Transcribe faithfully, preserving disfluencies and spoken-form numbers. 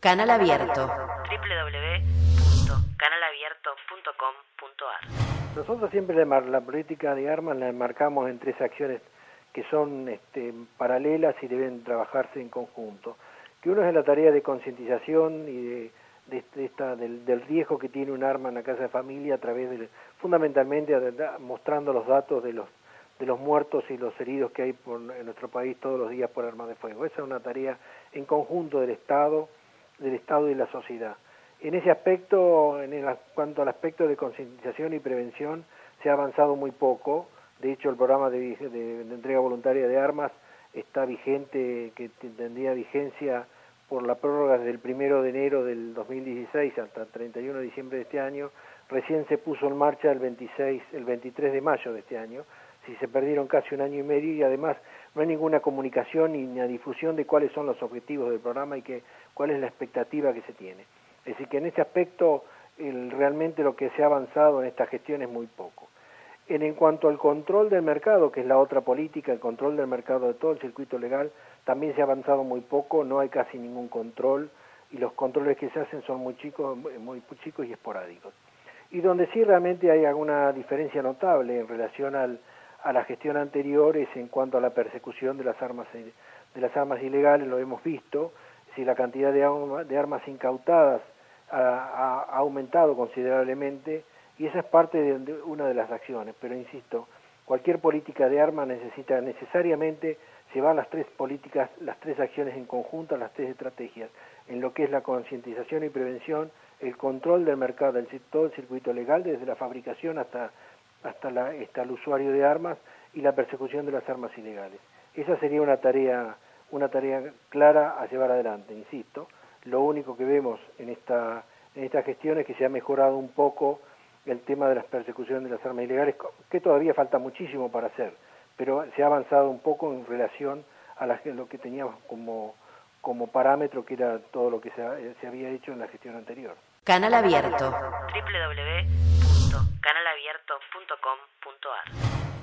Canal Abierto. doble u doble u doble u punto canal abierto punto com punto a r. Nosotros siempre la, la política de armas la enmarcamos en tres acciones que son este, paralelas y deben trabajarse en conjunto. Que uno es la tarea de concientización y de, de, de esta, del, del riesgo que tiene un arma en la casa de familia a través de, fundamentalmente mostrando los datos de los de los muertos y los heridos que hay por, en nuestro país todos los días por armas de fuego. Esa es una tarea en conjunto del Estado, del Estado y de la sociedad. En ese aspecto, en el, cuanto al aspecto de concientización y prevención, se ha avanzado muy poco. De hecho, el programa de, de, de entrega voluntaria de armas está vigente, que tendría vigencia por la prórroga desde el primero de enero del dos mil dieciséis hasta el treinta y uno de diciembre de este año. Recién se puso en marcha el veintiséis, el veintitrés de mayo de este año. Si se perdieron casi un año y medio y además no hay ninguna comunicación ni una difusión de cuáles son los objetivos del programa y que, cuál es la expectativa que se tiene. Es decir, que en este aspecto el, realmente lo que se ha avanzado en esta gestión es muy poco. En, en cuanto al control del mercado, que es la otra política, el control del mercado de todo el circuito legal, también se ha avanzado muy poco, no hay casi ningún control y los controles que se hacen son muy chicos, muy, muy chicos y esporádicos. Y donde sí realmente hay alguna diferencia notable en relación al a la gestión anterior es en cuanto a la persecución de las armas de las armas ilegales, lo hemos visto, si la cantidad de, arma, de armas incautadas ha, ha, ha aumentado considerablemente y esa es parte de, de una de las acciones, pero insisto, cualquier política de armas necesita necesariamente llevar las tres políticas, las tres acciones en conjunto, las tres estrategias, en lo que es la concientización y prevención, el control del mercado, del, todo el circuito legal, desde la fabricación hasta hasta, la, hasta el usuario de armas y la persecución de las armas ilegales. Esa sería una tarea, una tarea clara a llevar adelante, insisto. Lo único que vemos en esta, en esta gestión es que se ha mejorado un poco el tema de las persecuciones de las armas ilegales, que todavía falta muchísimo para hacer, pero se ha avanzado un poco en relación a la, lo que teníamos como, como parámetro, que era todo lo que se, se había hecho en la gestión anterior. Canal Abierto. doble u doble u doble u punto canal abierto punto com punto a r.